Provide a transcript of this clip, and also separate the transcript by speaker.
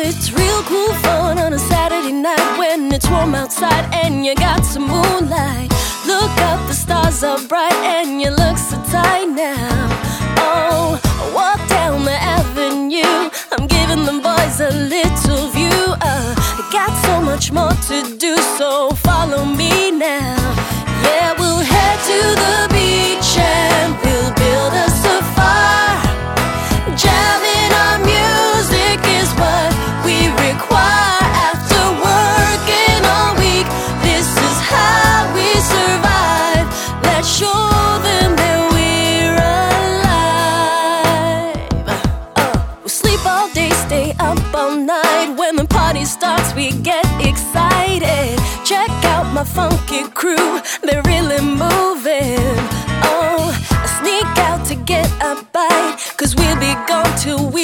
Speaker 1: it's real cool fun on a Saturday night when it's warm outside and you got some moonlight. Look up, the stars are bright and you look so tight now. Oh, I walk down the avenue, I'm giving the boys a little view. I got so much more to do, so follow me now. Yeah, we'll head to the beach and we'll build us a fire. Jamming our music is what we require. After working all week, this is how we survive. Let's show them that we're alive. We'll sleep all day, stay up all night. When the party starts, we get excited. Check out my funky crew, they're really moving. Oh, I sneak out to get a bite, 'cause we'll be gone till we